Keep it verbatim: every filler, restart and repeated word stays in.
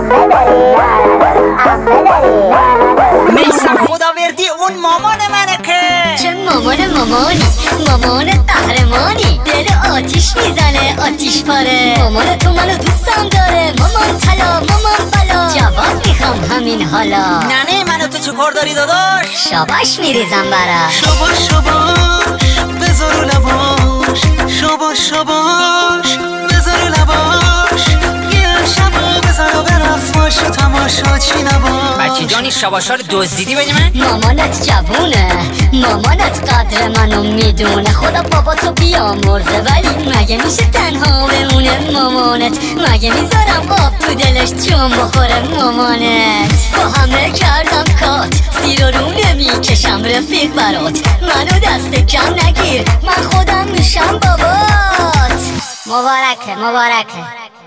میسم خداوردی اون مامان منه که چه مامان مامانی، مامان قهرمانی، دل آتیش میزنه آتیش پاره. مامان تو منو دوستم داره، مامان طلا مامان بلا. جواب میخوام همین حالا. ننه منو تو چه کار داری داداش؟ شاباش میریزم براش. شاباش شاباش بذار رو لباش، شاباش شاباش بذار رو لباش. یه شبا بذار و برفاش و تماشا چی نباش. بچه جانی شاباشا رو دزدیدی بدی من؟ مامانت جوونه، مامانت قدر منو میدونه. خدا بابا تو بیامرزه، ولی مگه میشه تنها بمونه مامانت؟ مگه میذارم آب تو دلش چون بخوره مامانت؟ با همه کردم کات، زیر و رو نمیکشم رفیق برات. منو دست کم نگیر، من خودم میشم بابات. مبارکه مبارکه.